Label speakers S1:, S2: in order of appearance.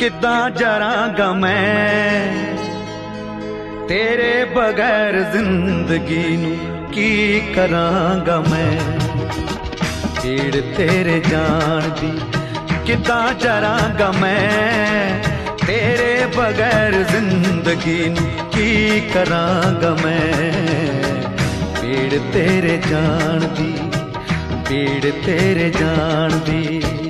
S1: किद्दां जरांगा मैं तेरे बगैर जिंदगी नू की करांगा मैं। पीड़ तेरे जान दी किद्दां जरांगा मैं तेरे बगैर जिंदगी नू की करांगा मैं। पीड़ तेरे जान दी, पीड़ तेरे जान दी।